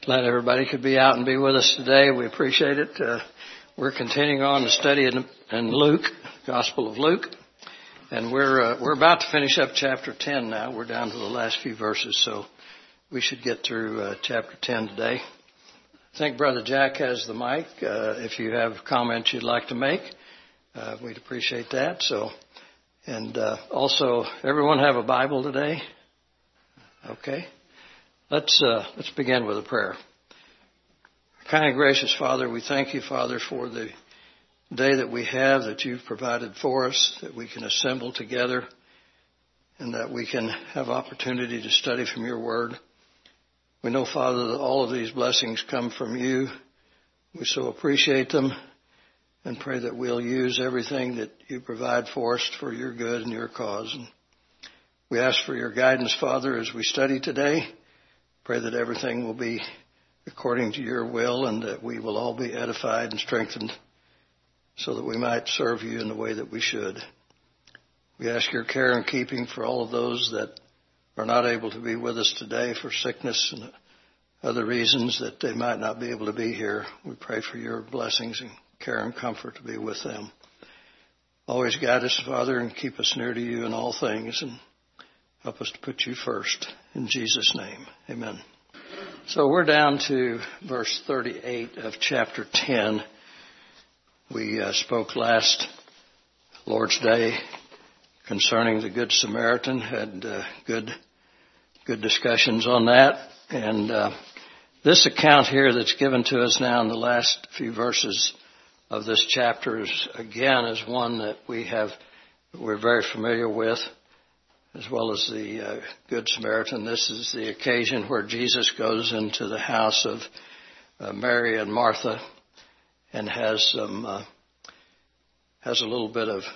Glad everybody could be out and be with us today. We appreciate it. We're continuing on the study in Luke, Gospel of Luke, and we're about to finish up chapter 10 now. We're down to the last few verses, so we should get through chapter 10 today. I think Brother Jack has the mic. If you have comments you'd like to make, we'd appreciate that. Also, everyone have a Bible today? Okay. Let's begin with a prayer. Kind and gracious Father, we thank you, Father, for the day that we have that you've provided for us, that we can assemble together and that we can have opportunity to study from your word. We know, Father, that all of these blessings come from you. We so appreciate them and pray that we'll use everything that you provide for us for your good and your cause. And we ask for your guidance, Father, as we study today. Pray that everything will be according to your will and that we will all be edified and strengthened so that we might serve you in the way that we should. We ask your care and keeping for all of those that are not able to be with us today for sickness and other reasons that they might not be able to be here. We pray for your blessings and care and comfort to be with them. Always guide us, Father, and keep us near to you in all things and help us to put you first. In Jesus' name, amen. So we're down to verse 38 of chapter 10. We spoke last Lord's Day concerning the Good Samaritan, had good discussions on that. And this account here that's given to us now in the last few verses of this chapter is one that we're very familiar with, as well as the Good Samaritan. This is the occasion where Jesus goes into the house of Mary and Martha and has a little bit of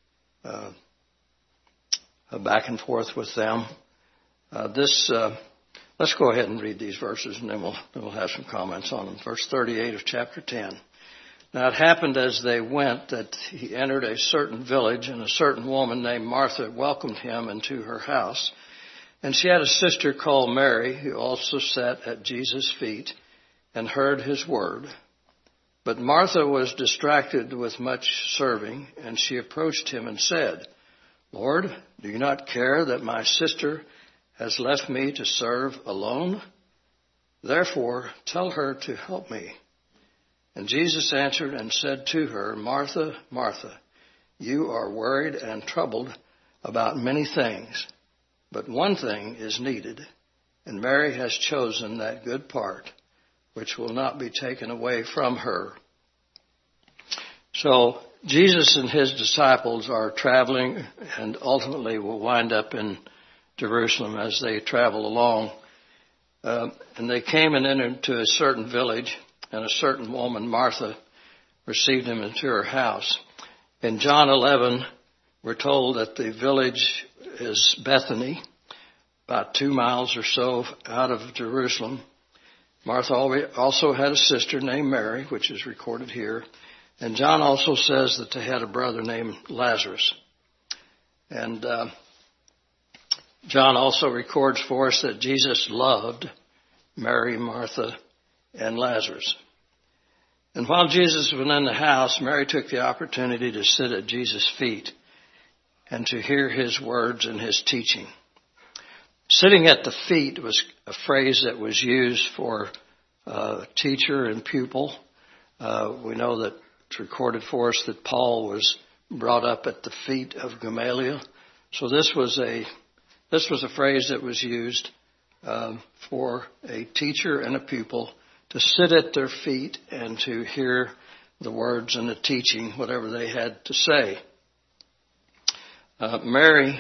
a back and forth with them. Let's go ahead and read these verses, and then we'll have some comments on them. Verse 38 of chapter 10. Now it happened as they went that he entered a certain village, and a certain woman named Martha welcomed him into her house. And she had a sister called Mary, who also sat at Jesus' feet and heard his word. But Martha was distracted with much serving, and she approached him and said, Lord, do you not care that my sister has left me to serve alone? Therefore, tell her to help me. And Jesus answered and said to her, Martha, Martha, you are worried and troubled about many things, but one thing is needed, and Mary has chosen that good part, which will not be taken away from her. So Jesus and his disciples are traveling and ultimately will wind up in Jerusalem as they travel along. And they came and entered into a certain village, and a certain woman, Martha, received him into her house. In John 11, we're told that the village is Bethany, about 2 miles or so out of Jerusalem. Martha also had a sister named Mary, which is recorded here. And John also says that they had a brother named Lazarus. And John also records for us that Jesus loved Mary, Martha, and Lazarus. And while Jesus was in the house, Mary took the opportunity to sit at Jesus' feet and to hear his words and his teaching. Sitting at the feet was a phrase that was used for teacher and pupil. We know that it's recorded for us that Paul was brought up at the feet of Gamaliel. So this was a phrase that was used for a teacher and a pupil to sit at their feet and to hear the words and the teaching, whatever they had to say. Mary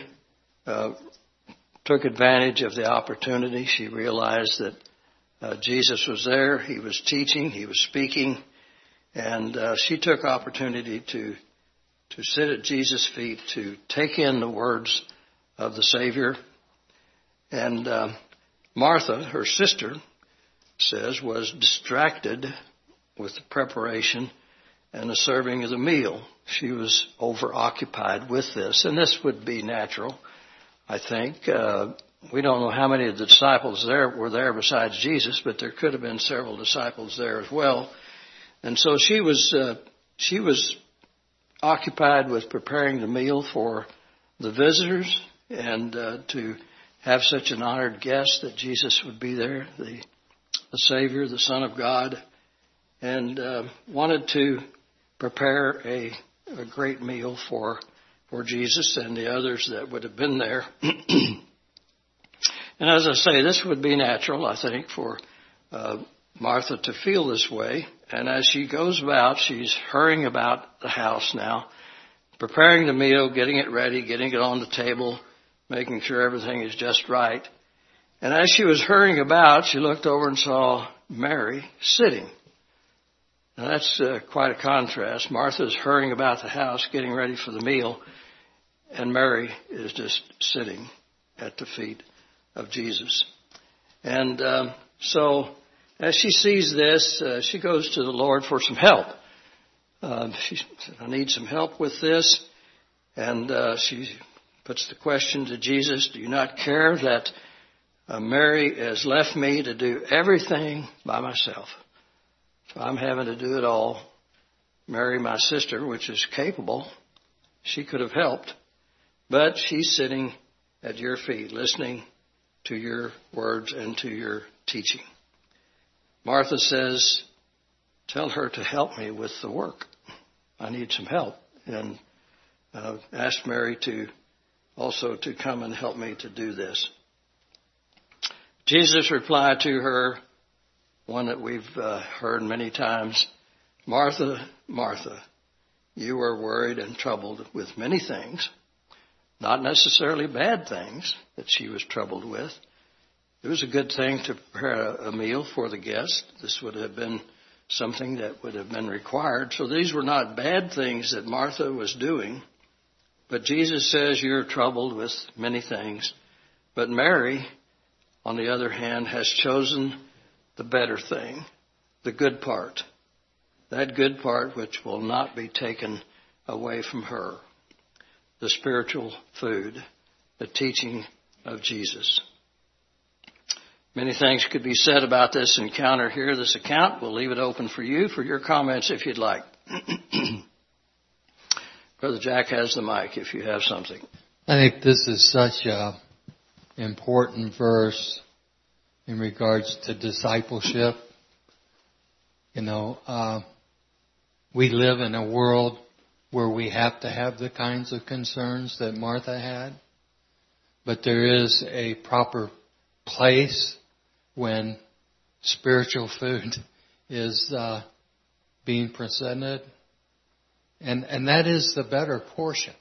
took advantage of the opportunity. She realized that Jesus was there. He was teaching. He was speaking. And she took opportunity to sit at Jesus' feet, to take in the words of the Savior. And Martha, her sister, says, was distracted with the preparation and the serving of the meal. She was overoccupied with this, and this would be natural, I think. we don't know how many of the disciples were there besides Jesus, but there could have been several disciples there as well. And so she was occupied with preparing the meal for the visitors and to have such an honored guest that Jesus would be there, the Savior, the Son of God, and wanted to prepare a great meal for Jesus and the others that would have been there. And as I say, this would be natural, I think, for Martha to feel this way. And as she goes about, she's hurrying about the house now, preparing the meal, getting it ready, getting it on the table, making sure everything is just right. And as she was hurrying about, she looked over and saw Mary sitting. Now that's quite a contrast. Martha's hurrying about the house, getting ready for the meal, and Mary is just sitting at the feet of Jesus. And so as she sees this, she goes to the Lord for some help. She said, I need some help with this. And she puts the question to Jesus, do you not care that Mary has left me to do everything by myself? So I'm having to do it all. Mary, my sister, which is capable, she could have helped. But she's sitting at your feet, listening to your words and to your teaching. Martha says, tell her to help me with the work. I need some help. And asked Mary to come and help me to do this. Jesus replied to her, one that we've heard many times, Martha, Martha, you are worried and troubled with many things, not necessarily bad things that she was troubled with. It was a good thing to prepare a meal for the guest. This would have been something that would have been required. So these were not bad things that Martha was doing. But Jesus says you're troubled with many things. But Mary, on the other hand, has chosen the better thing, the good part. That good part which will not be taken away from her. The spiritual food, the teaching of Jesus. Many things could be said about this encounter here, this account. We'll leave it open for you, for your comments if you'd like. Brother Jack has the mic if you have something. I think this is such an important verse in regards to discipleship. You know, we live in a world where we have to have the kinds of concerns that Martha had. But there is a proper place when spiritual food is being presented. And that is the better portion.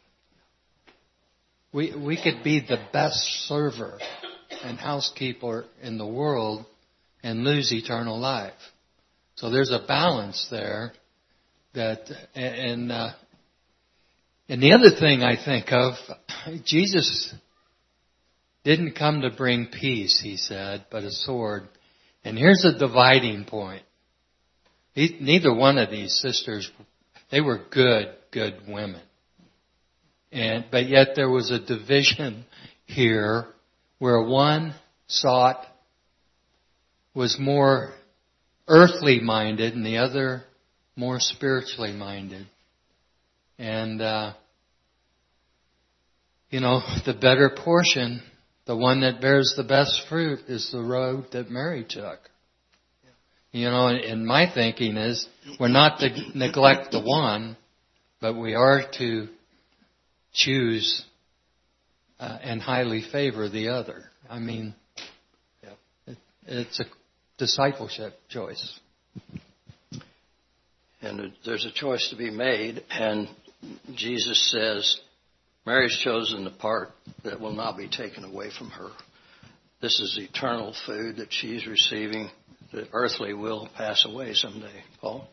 We could be the best server and housekeeper in the world and lose eternal life. So there's a balance there. That and the other thing I think of, Jesus didn't come to bring peace, he said, but a sword. And here's a dividing point. Neither one of these sisters, they were good women. But yet there was a division here where one was more earthly minded and the other more spiritually minded. And, the better portion, the one that bears the best fruit, is the road that Mary took. You know, and my thinking is we're not to neglect the one, but we are to choose and highly favor the other. I mean, it's a discipleship choice. And there's a choice to be made, and Jesus says, Mary's chosen the part that will not be taken away from her. This is eternal food that she's receiving. The earthly will pass away someday. Paul?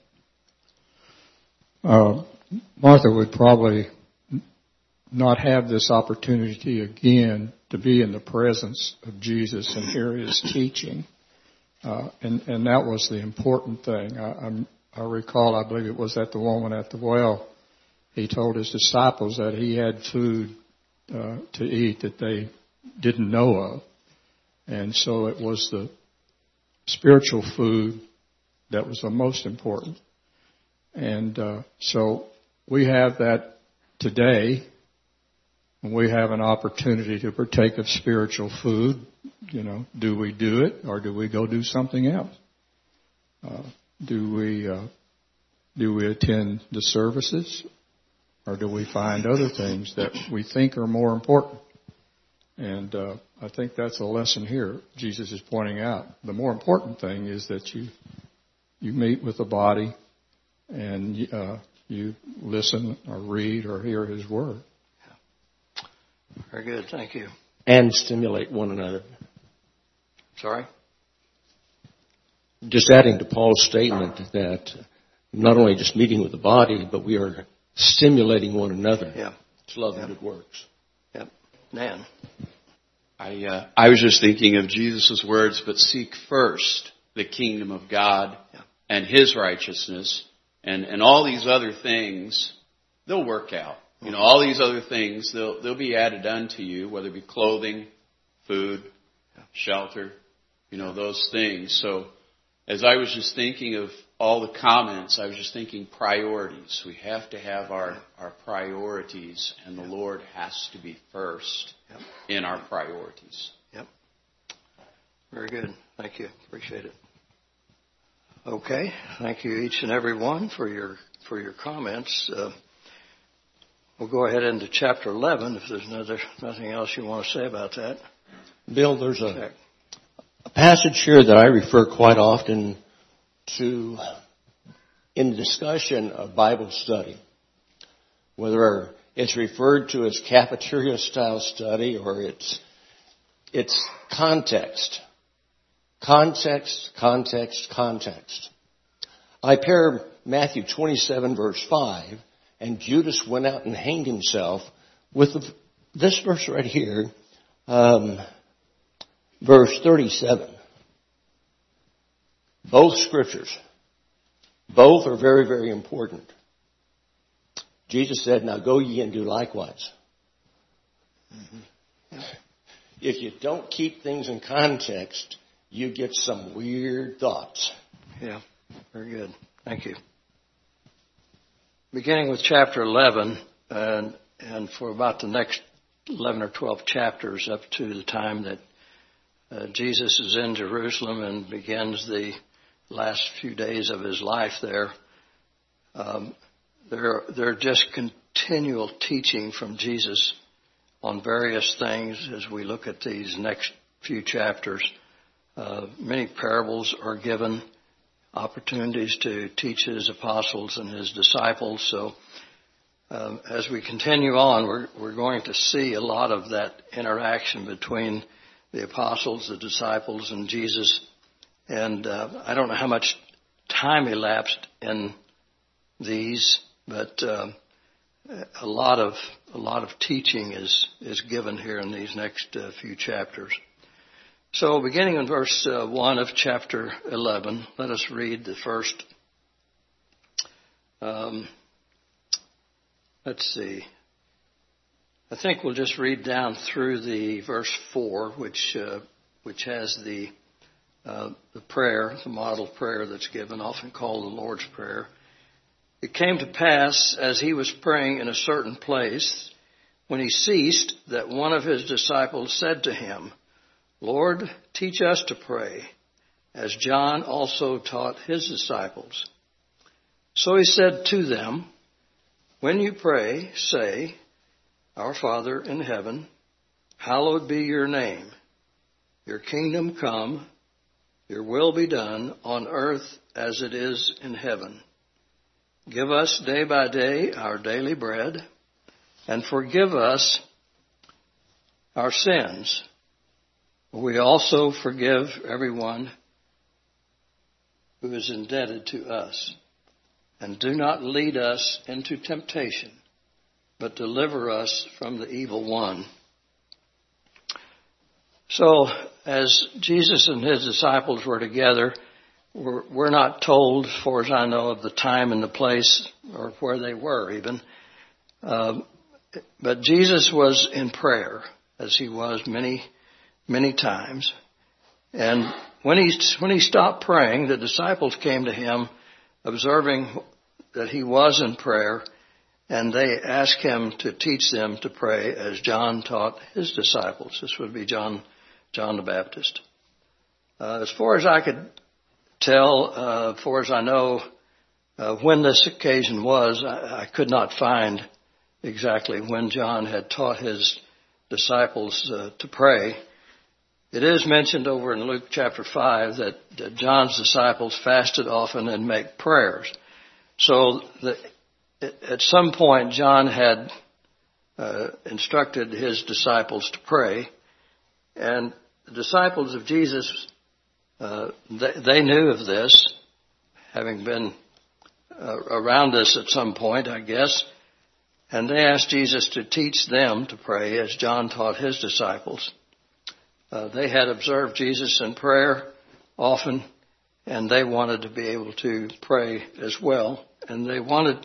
Martha would probably not have this opportunity again to be in the presence of Jesus and hear his teaching. And that was the important thing. I recall, I believe it was at the woman at the well, he told his disciples that he had food to eat that they didn't know of. And so it was the spiritual food that was the most important. And so we have that today. And we have an opportunity to partake of spiritual food. You know, do we do it, or do we go do something else? Do we attend the services, or do we find other things that we think are more important? And I think that's a lesson here. Jesus is pointing out the more important thing is that you meet with the body and you listen or read or hear His Word. Very good. Thank you. And stimulate one another. Sorry? Just adding to Paul's statement that not only just meeting with the body, but we are stimulating one another to love and good works. Yep. Nan? I was just thinking of Jesus' words, but seek first the kingdom of God and His righteousness, and all these other things, they'll work out. You know, all these other things, they'll be added unto you, whether it be clothing, food, shelter, you know, those things. So as I was just thinking of all the comments, I was just thinking priorities. We have to have our priorities, and the Lord has to be first in our priorities. Yep. Very good. Thank you. Appreciate it. Okay. Thank you each and every one for your comments. We'll go ahead into chapter 11 if there's nothing else you want to say about that. Bill, there's a passage here that I refer quite often to in the discussion of Bible study, whether it's referred to as cafeteria-style study or it's context. Context, context, context. I pair Matthew 27, verse 5, and Judas went out and hanged himself with this verse right here, verse 37. Both scriptures. Both are very, very important. Jesus said, now go ye and do likewise. Mm-hmm. If you don't keep things in context, you get some weird thoughts. Yeah, very good. Thank you. Beginning with chapter 11, and for about the next 11 or 12 chapters up to the time that Jesus is in Jerusalem and begins the last few days of His life there, they're just continual teaching from Jesus on various things as we look at these next few chapters. Many parables are given, opportunities to teach His apostles and His disciples. So as we continue on, we're going to see a lot of that interaction between the apostles, the disciples, and Jesus. And I don't know how much time elapsed in these, but a lot of teaching is given here in these next few chapters. So beginning in verse 1 of chapter 11, let us read the first, let's see, I think we'll just read down through the verse 4, which has the prayer, the model prayer that's given, often called the Lord's Prayer. It came to pass, as he was praying in a certain place, when he ceased, that one of his disciples said to him, Lord, teach us to pray, as John also taught his disciples. So he said to them, when you pray, say, Our Father in heaven, hallowed be your name. Your kingdom come, your will be done on earth as it is in heaven. Give us day by day our daily bread, and forgive us our sins. We also forgive everyone who is indebted to us. And do not lead us into temptation, but deliver us from the evil one. So, as Jesus and his disciples were together, we're not told, as far as I know, of the time and the place, or where they were even. But Jesus was in prayer, as he was many times. And when he stopped praying, the disciples came to him, observing that he was in prayer, and they asked him to teach them to pray as John taught his disciples. This would be John the Baptist. As far as I could tell, as far as I know, when this occasion was, I could not find exactly when John had taught his disciples to pray. It is mentioned over in Luke chapter 5 that John's disciples fasted often and make prayers. So at some point John had instructed his disciples to pray, and the disciples of Jesus, they knew of this, having been around this at some point, I guess, and they asked Jesus to teach them to pray as John taught his disciples. They had observed Jesus in prayer often, and they wanted to be able to pray as well. And they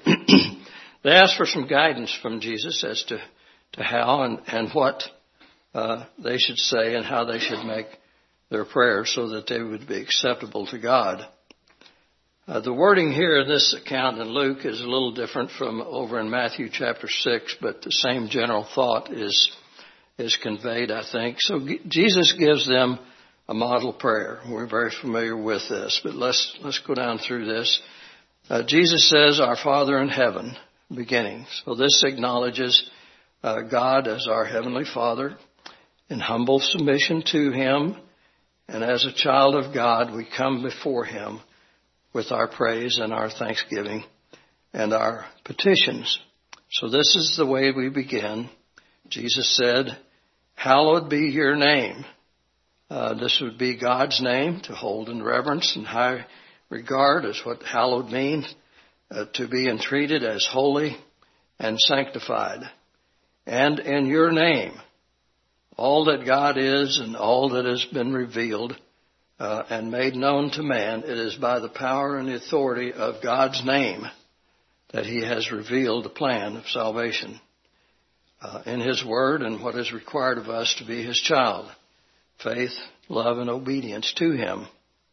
asked for some guidance from Jesus as to how and what they should say and how they should make their prayers so that they would be acceptable to God. The wording here in this account in Luke is a little different from over in Matthew chapter 6, but the same general thought is conveyed, I think. So Jesus gives them a model prayer. We're very familiar with this, but let's go down through this. Jesus says, "Our Father in heaven," beginning. So this acknowledges God as our Heavenly Father in humble submission to Him. And as a child of God, we come before Him with our praise and our thanksgiving and our petitions. So this is the way we begin. Jesus said, "Hallowed be your name." This would be God's name to hold in reverence and high regard is what hallowed means, to be entreated as holy and sanctified. And in your name, all that God is and all that has been revealed and made known to man, it is by the power and the authority of God's name that He has revealed the plan of salvation in His Word and what is required of us to be His child: faith, love, and obedience to Him.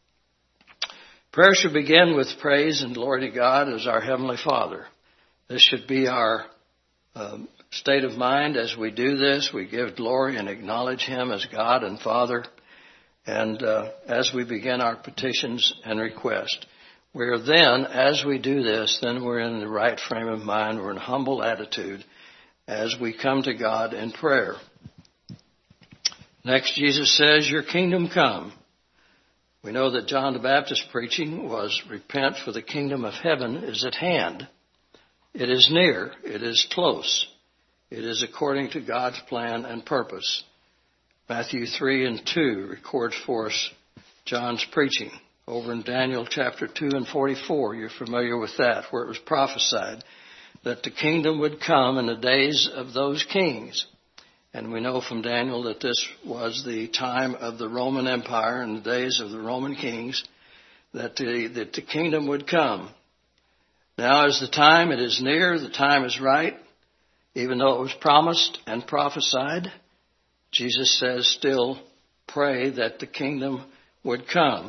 Prayer should begin with praise and glory to God as our Heavenly Father. This should be our state of mind as we do this. We give glory and acknowledge Him as God and Father. And as we begin our petitions and requests, we're then, as we do this, then we're in the right frame of mind. We're in a humble attitude as we come to God in prayer. Next, Jesus says, "Your kingdom come." We know that John the Baptist's preaching was, "Repent, for the kingdom of heaven is at hand." It is near. It is close. It is according to God's plan and purpose. Matthew 3 and 2 records for us John's preaching. Over in Daniel chapter 2 and 44, you're familiar with that, where it was prophesied that the kingdom would come in the days of those kings. And we know from Daniel that this was the time of the Roman Empire and the days of the Roman kings, that the kingdom would come. Now is the time, it is near, the time is right. Even though it was promised and prophesied, Jesus says still pray that the kingdom would come.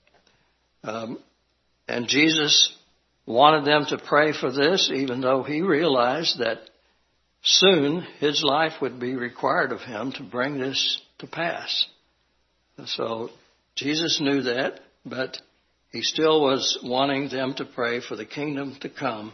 And Jesus wanted them to pray for this, even though He realized that soon His life would be required of Him to bring this to pass. So Jesus knew that, but He still was wanting them to pray for the kingdom to come,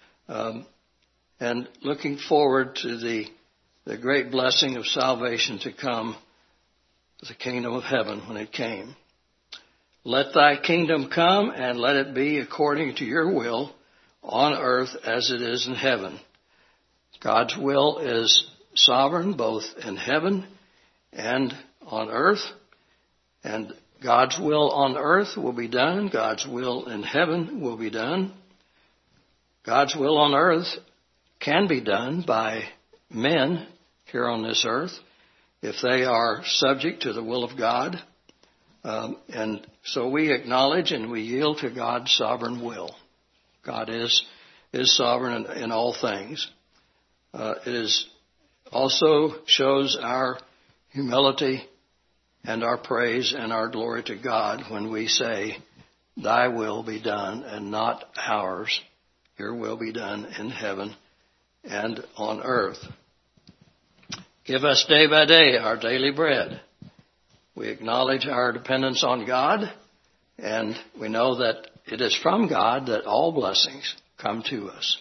and looking forward to the great blessing of salvation to come, the kingdom of heaven when it came. "Let thy kingdom come, and let it be according to your will on earth as it is in heaven." God's will is sovereign both in heaven and on earth. And God's will on earth will be done. God's will in heaven will be done. God's will on earth can be done by men here on this earth if they are subject to the will of God. And so we acknowledge and we yield to God's sovereign will. God is sovereign in all things. It also shows our humility and our praise and our glory to God when we say, Thy will be done and not ours. Your will be done in heaven and on earth. Give us day by day our daily bread. We acknowledge our dependence on God, and we know that it is from God that all blessings come to us.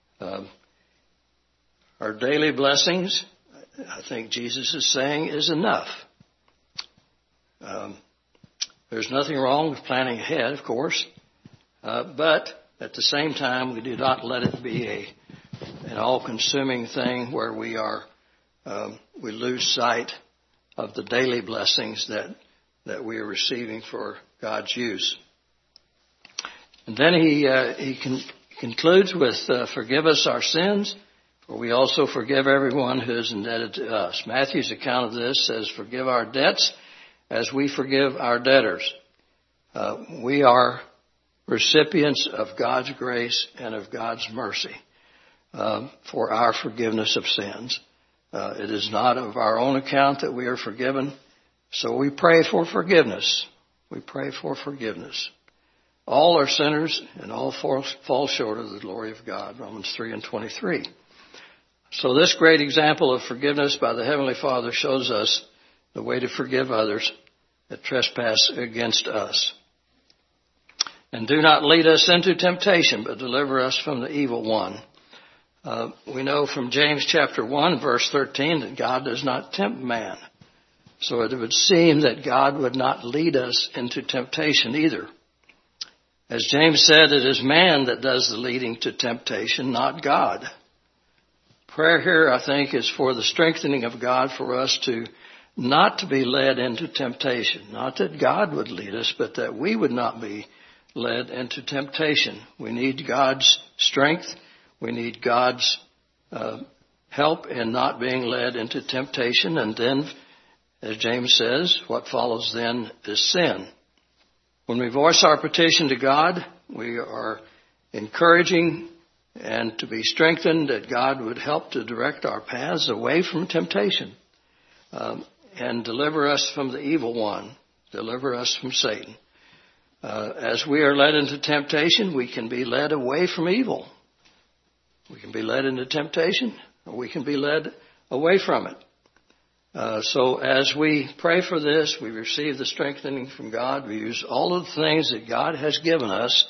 Our daily blessings, I think Jesus is saying, is enough. There's nothing wrong with planning ahead, of course, but at the same time, we do not let it be an all-consuming thing where we lose sight of the daily blessings that we are receiving for God's use. And then he concludes with, forgive us our sins, for we also forgive everyone who is indebted to us. Matthew's account of this says, forgive our debts as we forgive our debtors. We are recipients of God's grace and of God's mercy for our forgiveness of sins. It is not of our own account that we are forgiven, so we pray for forgiveness. We pray for forgiveness. All are sinners and all fall short of the glory of God, Romans 3:23. So this great example of forgiveness by the Heavenly Father shows us the way to forgive others that trespass against us. And do not lead us into temptation, but deliver us from the evil one. We know from James chapter 1, verse 13, that God does not tempt man. So it would seem that God would not lead us into temptation either. As James said, it is man that does the leading to temptation, not God. Prayer here, I think, is for the strengthening of God for us to not to be led into temptation. Not that God would lead us, but that we would not be led into temptation. We need God's strength. We need God's help in not being led into temptation. And then, as James says, what follows then is sin. When we voice our petition to God, we are encouraging and to be strengthened that God would help to direct our paths away from temptation and deliver us from the evil one, deliver us from Satan. As we are led into temptation, we can be led away from evil. We can be led into temptation, or we can be led away from it. So as we pray for this, we receive the strengthening from God. We use all of the things that God has given us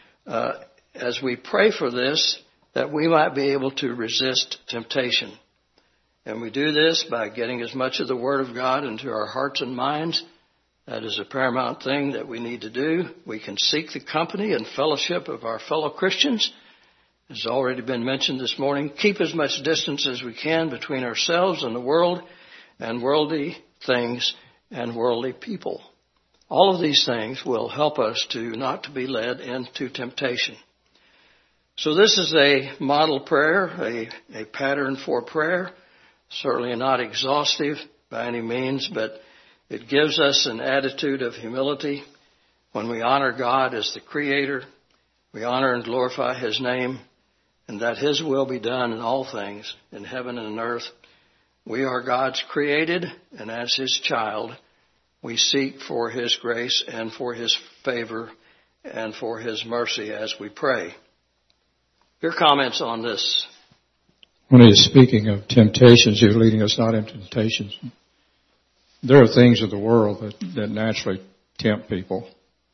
as we pray for this, that we might be able to resist temptation. And we do this by getting as much of the Word of God into our hearts and minds. That is a paramount thing that we need to do. We can seek the company and fellowship of our fellow Christians. As has already been mentioned this morning, keep as much distance as we can between ourselves and the world and worldly things and worldly people. All of these things will help us to not to be led into temptation. So this is a model prayer, a pattern for prayer. Certainly not exhaustive by any means, but it gives us an attitude of humility. When we honor God as the Creator, we honor and glorify His name, and that His will be done in all things, in heaven and in earth. We are God's created, and as His child, we seek for His grace and for His favor and for His mercy as we pray. Your comments on this? When he's speaking of temptations, he's leading us not into temptations. There are things of the world that naturally tempt people.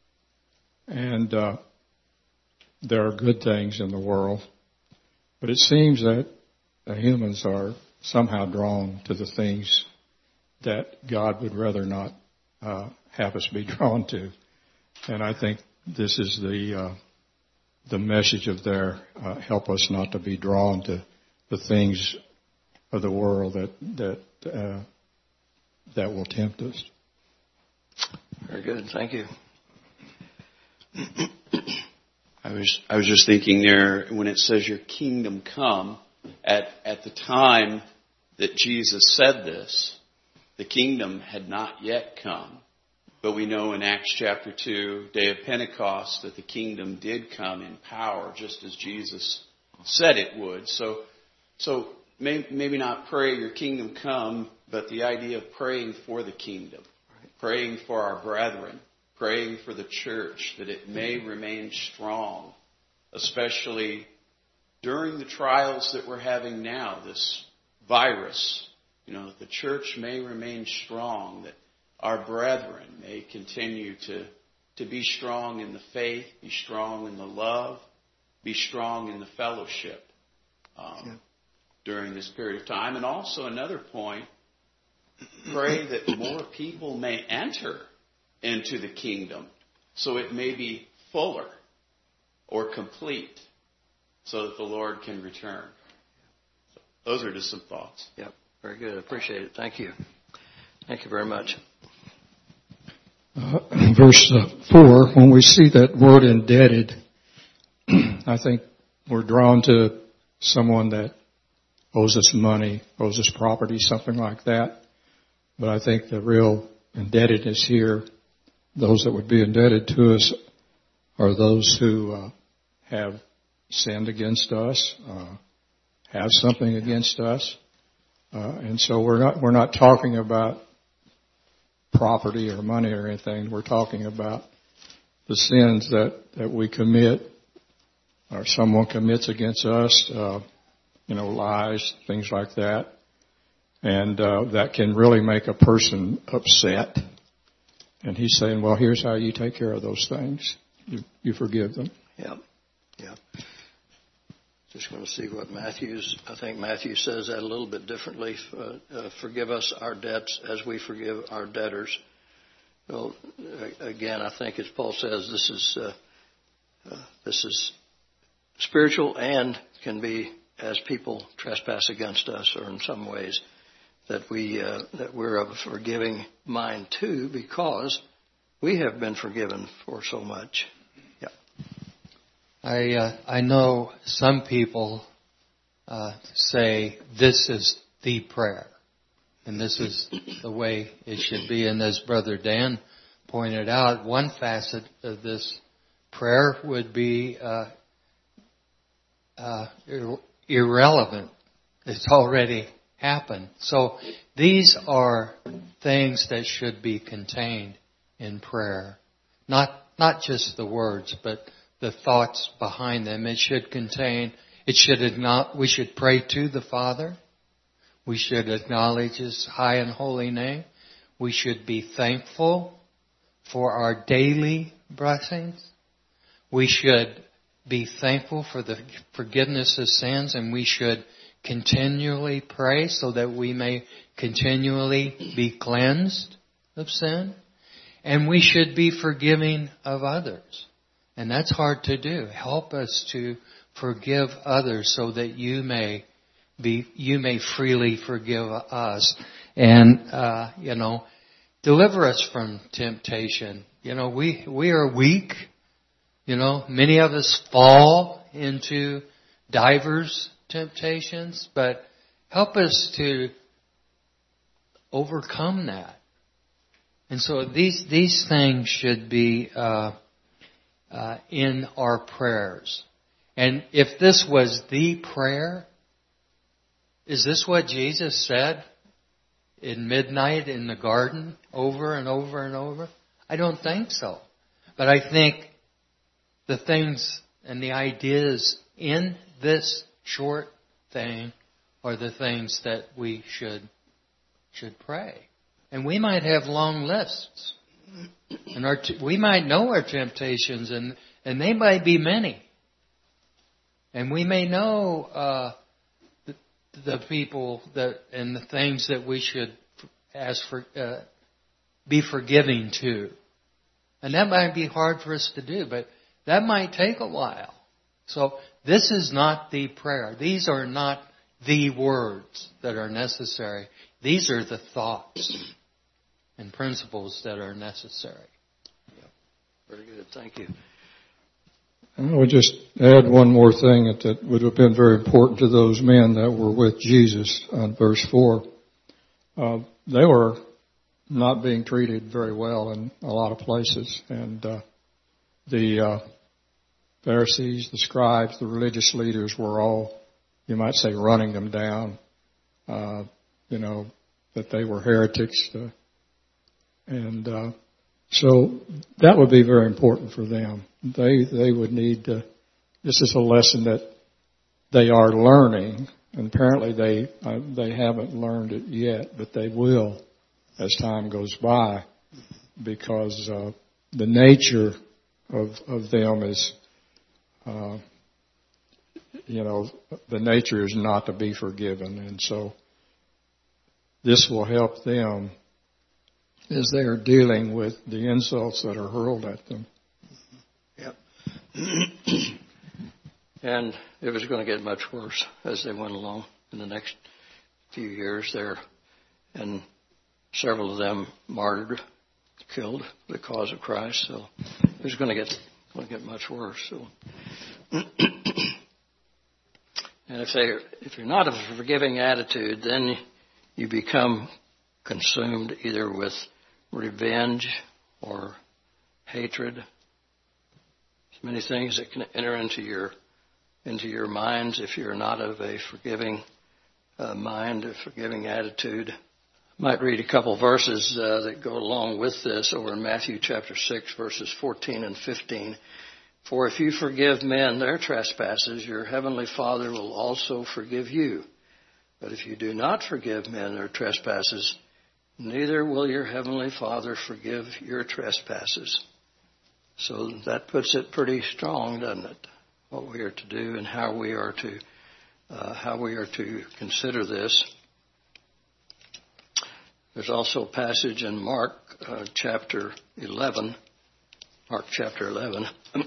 And there are good things in the world. But it seems that humans are somehow drawn to the things that God would rather not have us be drawn to. And I think this is the message of their help us not to be drawn to the things of the world that will tempt us. Very good. Thank you. I was just thinking there when it says your kingdom come, at the time that Jesus said this, the kingdom had not yet come. But we know in Acts chapter 2, day of Pentecost, that the kingdom did come in power, just as Jesus said it would. So maybe not pray your kingdom come, but the idea of praying for the kingdom. praying for our brethren, praying for the church that it may remain strong, especially during the trials that we're having now, this virus. That the church may remain strong, that our brethren may continue to be strong in the faith, be strong in the love, be strong in the fellowship during this period of time. And also another point, pray that more people may enter into the kingdom so it may be fuller or complete so that the Lord can return. So those are just some thoughts. Yep, very good. I appreciate it. Thank you. Thank you very much. Verse 4, when we see that word indebted, I think we're drawn to someone that owes us money, owes us property, something like that. But I think the real indebtedness here, those that would be indebted to us are those who have sinned against us, have something against us. And so we're not talking about property or money or anything. We're talking about the sins that we commit or someone commits against us, lies, things like that. And that can really make a person upset. And he's saying, well, here's how you take care of those things. You forgive them. Yeah. Just going to see what I think Matthew says that a little bit differently. Forgive us our debts as we forgive our debtors. Well, again, I think as Paul says, this is spiritual and can be as people trespass against us, or in some ways that we're of a forgiving mind too, because we have been forgiven for so much. I know some people say this is the prayer, and this is the way it should be. And as Brother Dan pointed out, one facet of this prayer would be irrelevant. It's already happened. So these are things that should be contained in prayer, not just the words, but the thoughts behind them. We should pray to the Father. We should acknowledge His high and holy name. We should be thankful for our daily blessings. We should be thankful for the forgiveness of sins, and we should continually pray so that we may continually be cleansed of sin. And we should be forgiving of others. And that's hard to do. Help us to forgive others so that you may freely forgive us. And, deliver us from temptation. We are weak. Many of us fall into divers temptations, but help us to overcome that. And so these things should be in our prayers. And if this was the prayer, is this what Jesus said in midnight in the garden over and over and over? I don't think so. But I think the things and the ideas in this short thing are the things that we should pray. And we might have long lists. And we might know our temptations, and they might be many. And we may know the people and the things that we should ask for, be forgiving to. And that might be hard for us to do, but that might take a while. So this is not the prayer. These are not the words that are necessary. These are the thoughts and principles that are necessary. Yeah. Very good. Thank you. I would just add one more thing that would have been very important to those men that were with Jesus on verse 4. They were not being treated very well in a lot of places. And the Pharisees, the scribes, the religious leaders were all, you might say, running them down, that they were heretics. And so that would be very important for them. They would need to. This is a lesson that they are learning, and apparently they haven't learned it yet, but they will as time goes by, because the nature of them is, the nature is not to be forgiven, and so this will help them as they are dealing with the insults that are hurled at them. Yep. And it was going to get much worse as they went along in the next few years there. And several of them martyred, killed for the cause of Christ. So it was going to get much worse. So, and if you're not of a forgiving attitude, then you become consumed either with revenge or hatred. There's many things that can enter into your minds if you're not of a forgiving mind, a forgiving attitude. I might read a couple verses that go along with this over in Matthew chapter 6, verses 14 and 15. For if you forgive men their trespasses, your heavenly Father will also forgive you. But if you do not forgive men their trespasses, neither will your heavenly Father forgive your trespasses. So that puts it pretty strong, doesn't it? What we are to do and how we are to consider this. There's also a passage in Mark chapter 11. Mark chapter 11,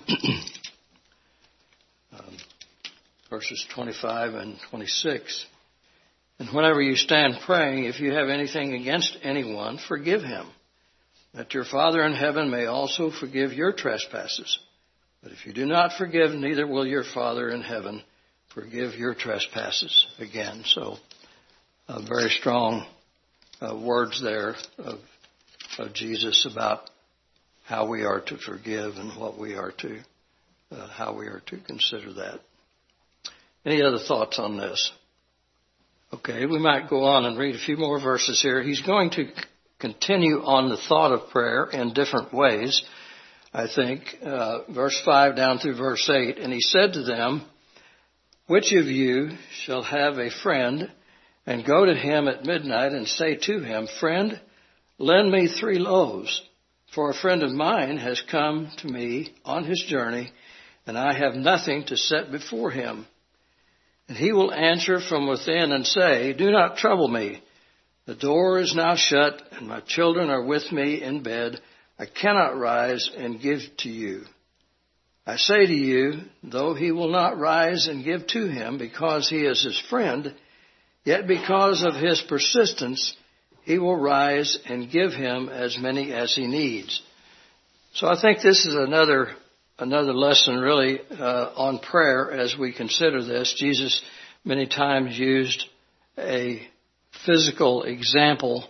verses 25 and 26. And whenever you stand praying, if you have anything against anyone, forgive him, that your Father in heaven may also forgive your trespasses. But if you do not forgive, neither will your Father in heaven forgive your trespasses. Again, so very strong words there of Jesus about how we are to forgive and what we are to, how we are to consider that. Any other thoughts on this? Okay, we might go on and read a few more verses here. He's going to continue on the thought of prayer in different ways. I think, verse 5 down through verse 8. And he said to them, which of you shall have a friend and go to him at midnight and say to him, friend, lend me 3 loaves, for a friend of mine has come to me on his journey, and I have nothing to set before him. And he will answer from within and say, do not trouble me. The door is now shut, and my children are with me in bed. I cannot rise and give to you. I say to you, though he will not rise and give to him because he is his friend, yet because of his persistence, he will rise and give him as many as he needs. So I think this is another lesson really on prayer as we consider this. Jesus many times used a physical example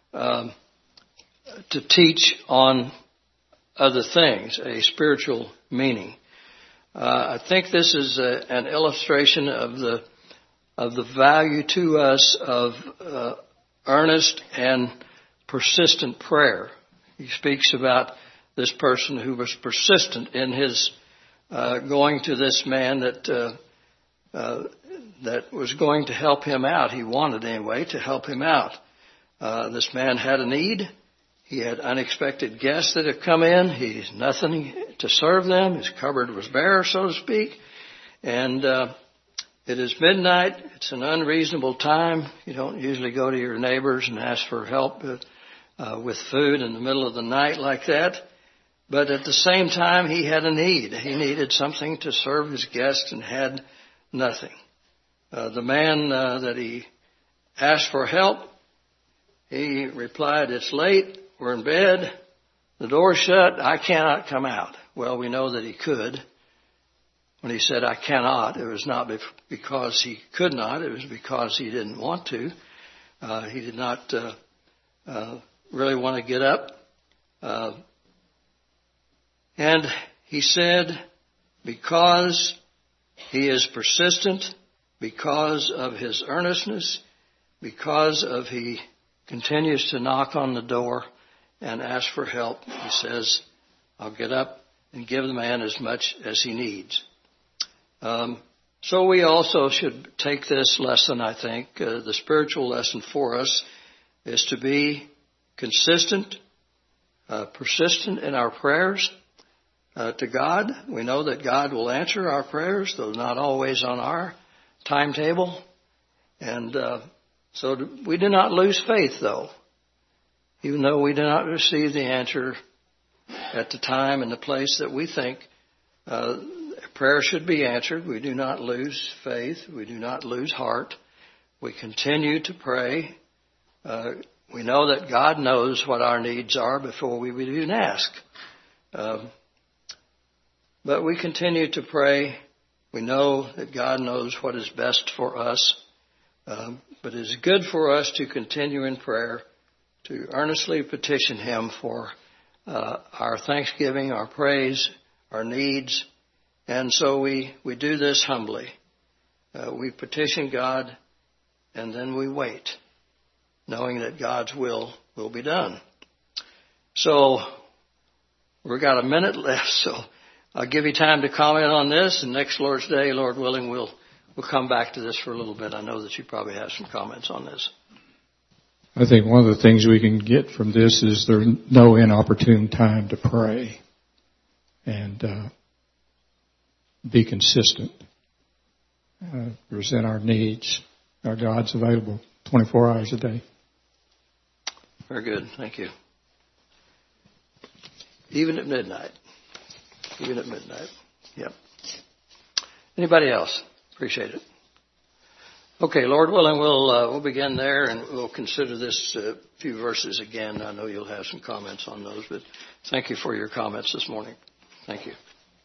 to teach on other things, a spiritual meaning. I think this is an illustration of the value to us of earnest and persistent prayer. He speaks about this person who was persistent in his going to this man that was going to help him out. He wanted anyway to help him out. This man had a need. He had unexpected guests that have come in. He's nothing to serve them. His cupboard was bare, so to speak. And it is midnight. It's an unreasonable time. You don't usually go to your neighbors and ask for help with food in the middle of the night like that. But at the same time, he had a need. He needed something to serve his guests and had nothing. The man that he asked for help, he replied, it's late. We're in bed. The door's shut. I cannot come out. Well, we know that he could. When he said, I cannot, it was not because he could not. It was because he didn't want to. He did not really want to get up. And he said, because he is persistent, because of his earnestness, because of he continues to knock on the door and ask for help, he says, I'll get up and give the man as much as he needs. So we also should take this lesson, I think. The spiritual lesson for us is to be consistent, persistent in our prayers to God. We know that God will answer our prayers, though not always on our timetable. And so we do not lose faith, though. Even though we do not receive the answer at the time and the place that we think prayer should be answered, we do not lose faith. We do not lose heart. We continue to pray. We know that God knows what our needs are before we would even ask. But we continue to pray. We know that God knows what is best for us. But it is good for us to continue in prayer, to earnestly petition Him for our thanksgiving, our praise, our needs. And so we do this humbly. We petition God, and then we wait, knowing that God's will be done. So we've got a minute left, so I'll give you time to comment on this, and next Lord's Day, Lord willing, we'll come back to this for a little bit. I know that you probably have some comments on this. I think one of the things we can get from this is there's no inopportune time to pray and be consistent. Present our needs. Our God's available 24 hours a day. Very good. Thank you. Even at midnight. Even at midnight. Yep. Anybody else? Appreciate it. Okay, Lord willing, we'll begin there, and we'll consider this few verses again. I know you'll have some comments on those, but thank you for your comments this morning. Thank you.